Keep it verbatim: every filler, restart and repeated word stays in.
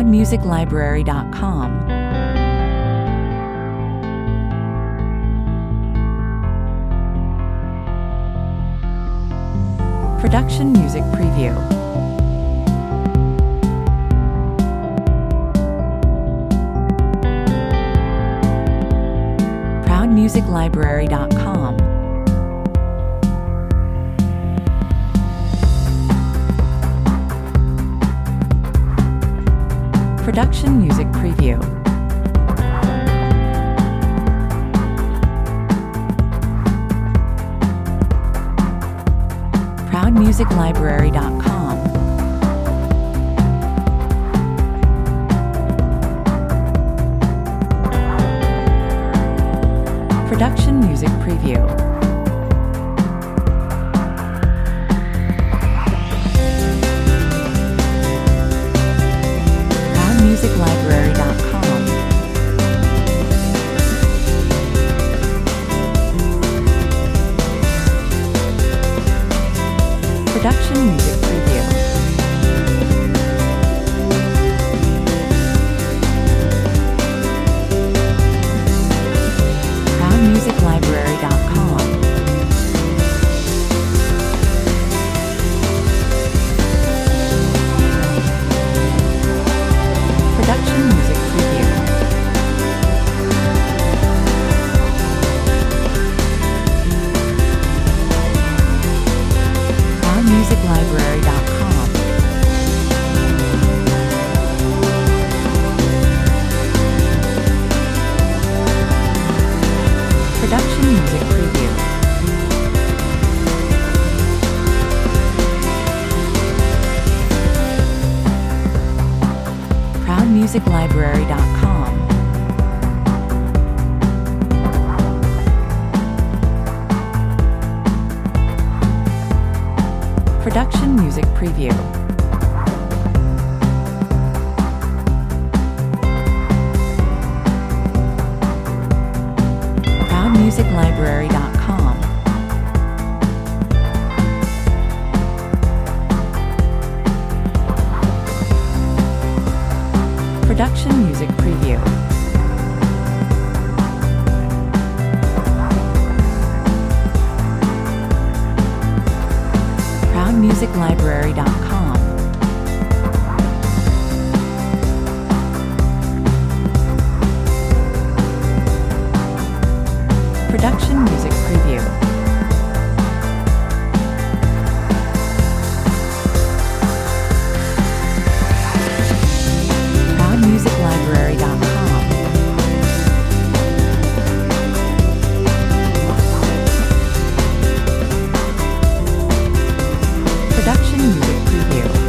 proud music library dot com. Production Music Preview. proud music library dot com. Production Music Preview. proud music library dot com. Production Music Preview. proud music library dot com. Production Music Preview. proud music library dot com. Production Music Preview. proud music library dot com. Production Music Preview. proud music library dot com. Production Music Preview. proud music library dot com. Production Music Preview. proud music library dot com. Production Music Preview. proud music library dot com. Production Music Preview.